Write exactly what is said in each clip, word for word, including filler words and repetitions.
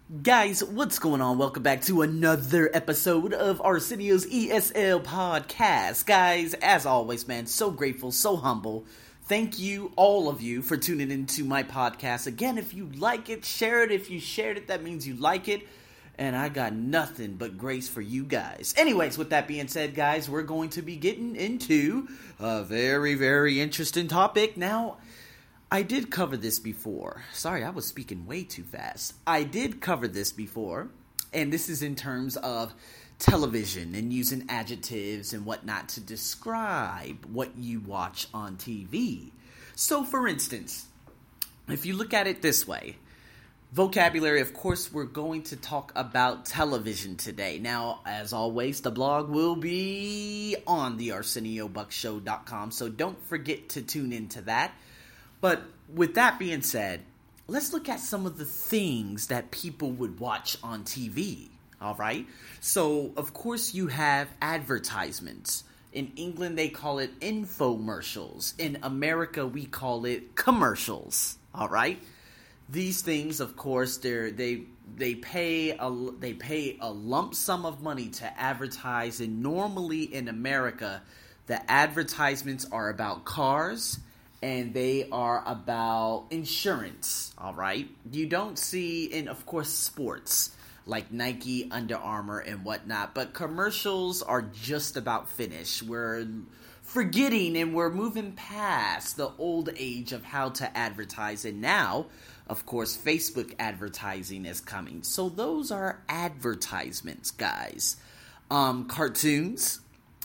Guys, what's going on? Welcome back to another episode of Arsenio's E S L podcast. Guys, as always, man, so grateful, so humble. Thank you, all of you, for tuning into my podcast. Again, if you like it, share it. If you shared it, that means you like it. And I got nothing but grace for you guys. Anyways, with that being said, guys, we're going to be getting into a very, very interesting topic. Now, I did cover this before. Sorry, I was speaking way too fast. I did cover this before, and this is in terms of television and using adjectives and whatnot to describe what you watch on T V. So, for instance, if you look at it this way, vocabulary, of course, we're going to talk about television today. Now, as always, the blog will be on the arsenio buck show dot com, so don't forget to tune into that. But with that being said, let's look at some of the things that people would watch on T V, all right? So, of course, you have advertisements. In England, they call it infomercials. In America, we call it commercials, all right? These things, of course, they're, they they pay a they pay a lump sum of money to advertise, and normally in America, the advertisements are about cars. And they are about insurance, all right? You don't see, in, of course, sports, like Nike, Under Armour, and whatnot. But commercials are just about finished. We're forgetting and we're moving past the old age of how to advertise. And now, of course, Facebook advertising is coming. So those are advertisements, guys. Um, cartoons.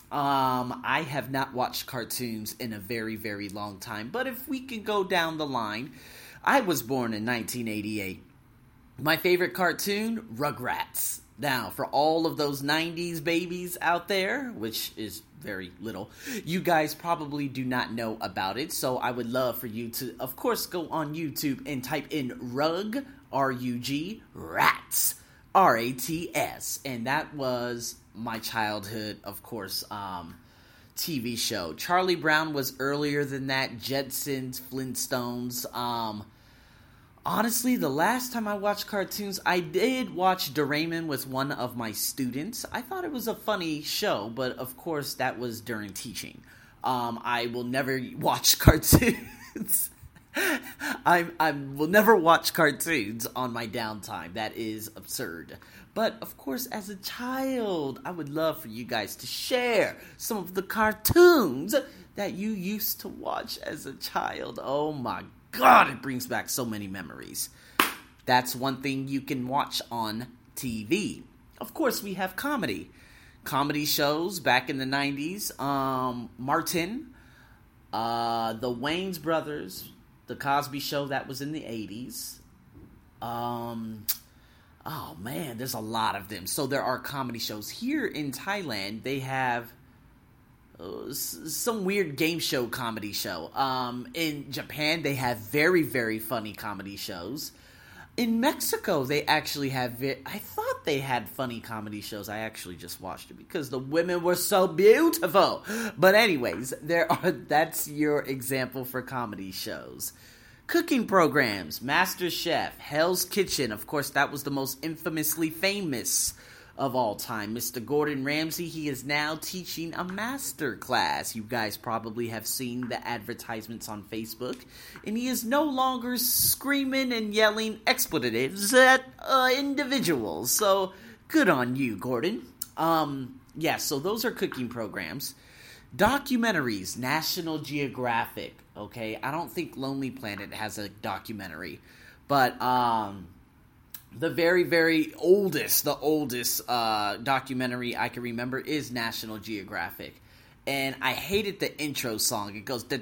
Um, I have not watched cartoons in a very, very long time. But if we can go down the line, I was born in nineteen eighty-eight. My favorite cartoon, Rugrats. Now, for all of those nineties babies out there, which is very little, you guys probably do not know about it. So I would love for you to, of course, go on YouTube and type in Rug, R U G, Rats, R A T S. And that was my childhood, of course, um, T V show. Charlie Brown was earlier than that. Jetsons, Flintstones. Um, honestly, the last time I watched cartoons, I did watch Doraemon with one of my students. I thought it was a funny show, but of course, that was during teaching. Um, I will never watch cartoons. I I will never watch cartoons on my downtime. That is absurd. But, of course, as a child, I would love for you guys to share some of the cartoons that you used to watch as a child. Oh, my God, it brings back so many memories. That's one thing you can watch on T V. Of course, we have comedy. Comedy shows back in the nineties. Um, Martin, uh, the Wayans Brothers, The Cosby Show, that was in the eighties. Um... Oh, man, there's a lot of them. So there are comedy shows. Here in Thailand, they have uh, s- some weird game show comedy show. Um, in Japan, they have very, very funny comedy shows. In Mexico, they actually have... Vi- I thought they had funny comedy shows. I actually just watched it because the women were so beautiful. But anyways, there are. That's your example for comedy shows. Cooking programs, MasterChef, Hell's Kitchen. Of course, that was the most infamously famous of all time. Mister Gordon Ramsay, he is now teaching a master class. You guys probably have seen the advertisements on Facebook. And he is no longer screaming and yelling expletives at uh, individuals. So, good on you, Gordon. Um, yeah, so those are cooking programs. Documentaries, National Geographic, okay? I don't think Lonely Planet has a documentary. But um, the very, very oldest, the oldest uh, documentary I can remember is National Geographic. And I hated the intro song. It goes,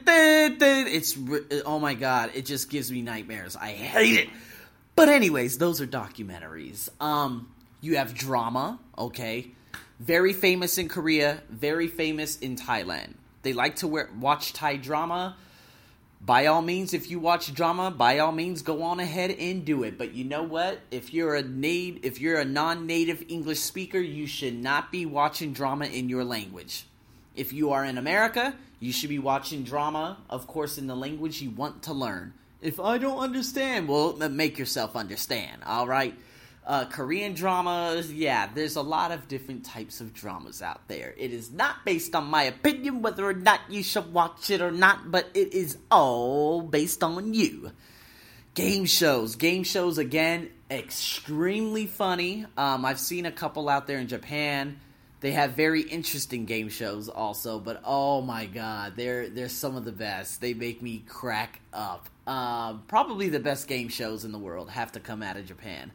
it's, oh my God, it just gives me nightmares. I hate it. But anyways, those are documentaries. Um, you have drama, okay? Very famous in Korea, very famous in Thailand. They like to wear, watch Thai drama. By all means, if you watch drama, by all means, go on ahead and do it. But you know what? If you're a nat- if you're a non-native English speaker, you should not be watching drama in your language. If you are in America, you should be watching drama, of course, in the language you want to learn. If I don't understand, well, make yourself understand, all right? Uh, Korean dramas, yeah, there's a lot of different types of dramas out there. It is not based on my opinion whether or not you should watch it or not, but it is all based on you. Game shows. Game shows, again, extremely funny. Um, I've seen a couple out there in Japan. They have very interesting game shows also, but oh my god, they're, they're some of the best. They make me crack up. Uh, probably the best game shows in the world have to come out of Japan.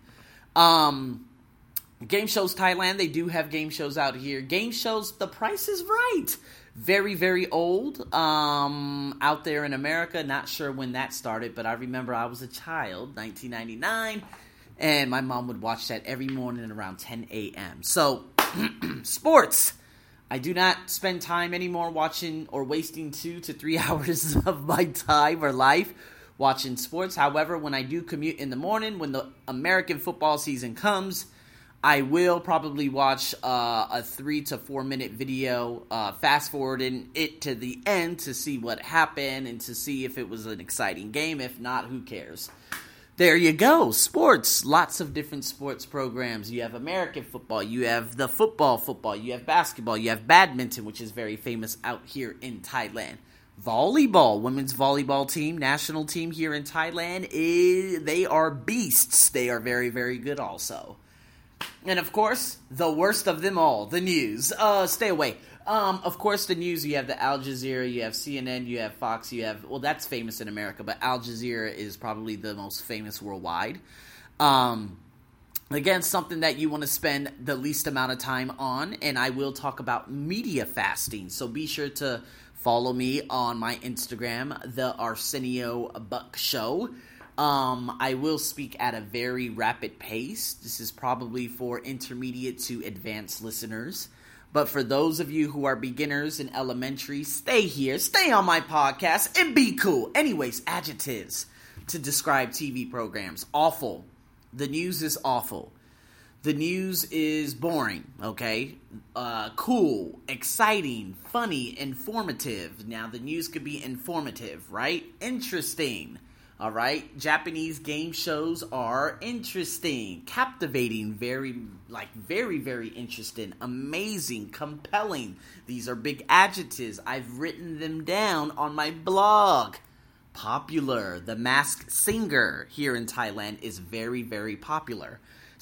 Um, game shows Thailand, they do have game shows out here. Game shows The Price is Right. Very, very old. Um, out there in America, not sure when that started, but I remember I was a child, nineteen ninety-nine, and my mom would watch that every morning around ten a.m. So, sports. I do not spend time anymore watching or wasting two to three hours of my time or life watching sports. However, when I do commute in the morning, when the American football season comes, I will probably watch uh, a three to four minute video, uh, fast forwarding it to the end to see what happened and to see if it was an exciting game. If not, who cares? There you go. Sports. Lots of different sports programs. You have American football. You have the football football. You have basketball. You have badminton, which is very famous out here in Thailand. Volleyball, women's volleyball team, national team here in Thailand, is, they are beasts. They are very, very good also. And of course, the worst of them all, the news. Uh, stay away. Um, of course, the news, you have the Al Jazeera, you have C N N, you have Fox, you have, well, that's famous in America, but Al Jazeera is probably the most famous worldwide. Um, again, something that you want to spend the least amount of time on, and I will talk about media fasting, so be sure to follow me on my Instagram, The Arsenio Buck Show. Um, I will speak at a very rapid pace. This is probably for intermediate to advanced listeners. But for those of you who are beginners in elementary, stay here, stay on my podcast, and be cool. Anyways, adjectives to describe T V programs. Awful. The news is awful. The news is boring, okay? Uh, cool, exciting, funny, informative. Now, the news could be informative, right? Interesting, all right? Japanese game shows are interesting, captivating, very, like, very, very interesting, amazing, compelling. These are big adjectives. I've written them down on my blog. Popular. The Masked Singer here in Thailand is very, very popular.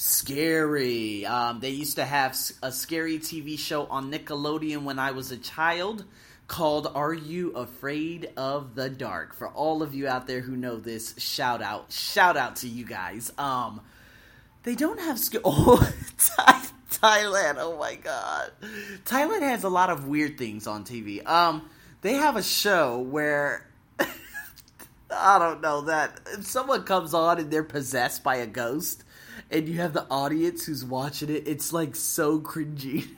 Scary. Um, they used to have a scary T V show on Nickelodeon when I was a child called Are You Afraid of the Dark? For all of you out there who know this, shout out. Shout out to you guys. Um, they don't have... Sc- oh, Th- Thailand. Oh, my God. Thailand has a lot of weird things on T V. Um, they have a show where... I don't know that. If someone comes on and they're possessed by a ghost... and you have the audience who's watching it, it's like so cringy.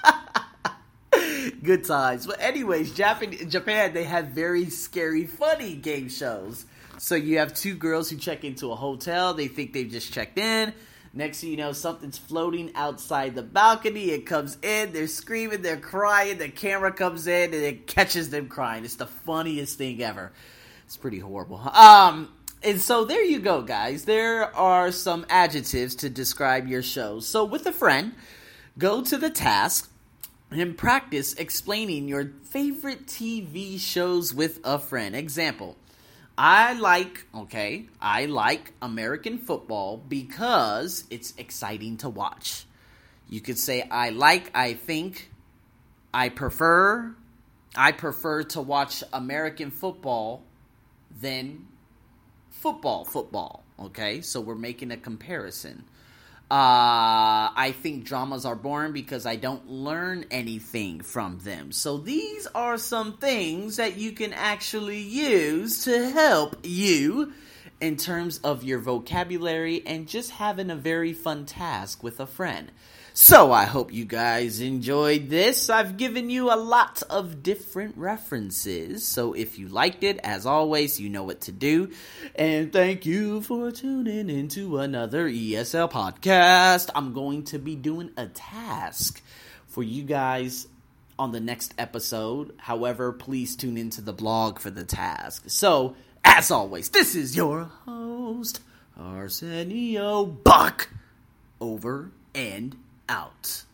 Good times. But anyways, Japan, Japan, they have very scary, funny game shows. So you have two girls who check into a hotel. They think they've just checked in. Next thing you know, something's floating outside the balcony. It comes in. They're screaming. They're crying. The camera comes in, and it catches them crying. It's the funniest thing ever. It's pretty horrible. Um... And so there you go, guys. There are some adjectives to describe your shows. So with a friend, go to the task and practice explaining your favorite T V shows with a friend. Example, I like, okay, I like American football because it's exciting to watch. You could say I like, I think, I prefer, I prefer to watch American football than football, football, okay? So we're making a comparison. Uh, I think dramas are boring because I don't learn anything from them. So these are some things that you can actually use to help you in terms of your vocabulary and just having a very fun task with a friend. So I hope you guys enjoyed this. I've given you a lot of different references. So if you liked it, as always, you know what to do. And thank you for tuning into another E S L podcast. I'm going to be doing a task for you guys on the next episode. However, please tune into the blog for the task. So as always, this is your host, Arsenio Buck. Over and out.